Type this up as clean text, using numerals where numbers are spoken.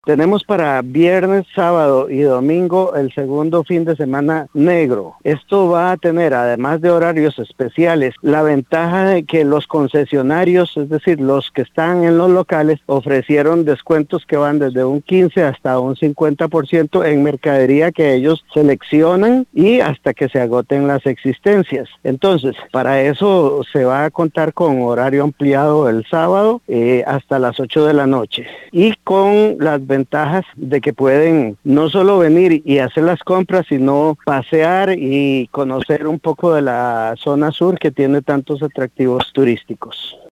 Tenemos para viernes, sábado y domingo el segundo fin de semana negro. Esto va a tener, además de horarios especiales, la ventaja de que los concesionarios, es decir, los que están en los locales, ofrecieron descuentos que van desde un 15 hasta un 50% en mercadería que ellos seleccionan y hasta que se agoten las existencias. Entonces, para eso se va a contar con horario ampliado el sábado hasta las 8 de la noche y con las ventajas de que pueden no solo venir y hacer las compras, sino pasear y conocer un poco de la zona sur que tiene tantos atractivos turísticos.